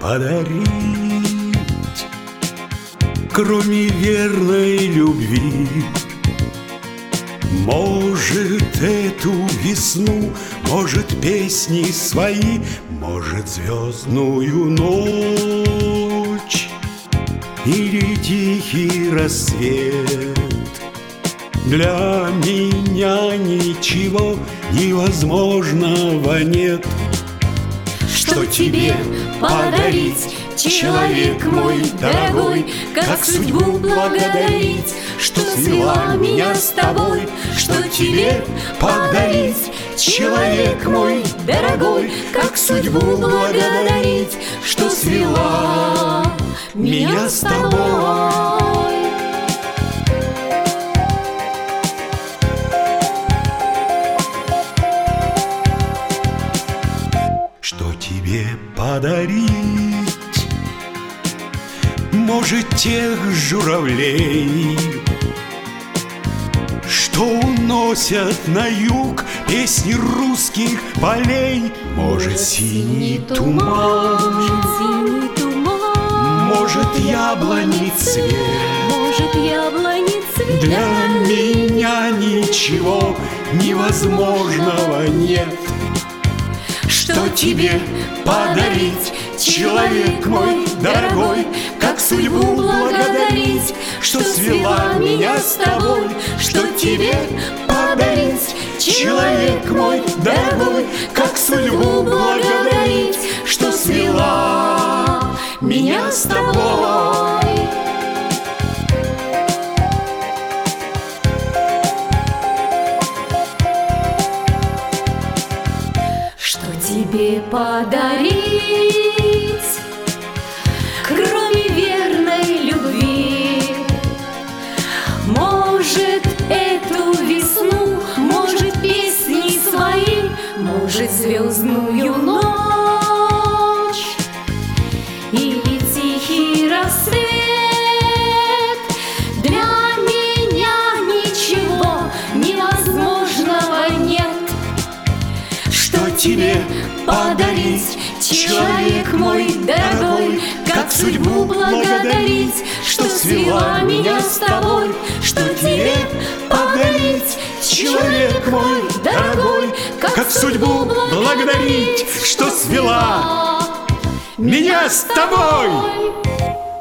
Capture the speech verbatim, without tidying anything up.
подарить, кроме верной любви? Может, эту весну, может, песни свои, может, звездную ночь или тихий рассвет. Для меня ничего невозможного нет. Что тебе подарить, человек мой дорогой? Как судьбу благодарить, что свела меня с тобой? Что тебе подарить, человек мой дорогой? Как судьбу благодарить, что свела меня с тобой? Что тебе подарить? Может, тех журавлей, что уносят на юг песни русских полей? Может, синий туман, Может, синий туман, может, яблони цвет. может, яблони цвет. Для меня ничего невозможного нет. Что тебе подарить, человек мой дорогой? Как судьбу благодарить, что свела меня с тобой? Что тебе подарить, человек мой дорогой? Как судьбу благодарить, что свела меня с тобой? Что тебе подарить, кроме верной любви? Может, эту весну, может, песни свои, может, звездную ночь или тихий рассвет. Для меня ничего невозможного нет. Что тебе подарить, человек мой дорогой? Как судьбу благодарить, что свела меня с тобой? Что тебе подарить, человек мой дорогой? Как судьбу благодарить, что свела меня с тобой?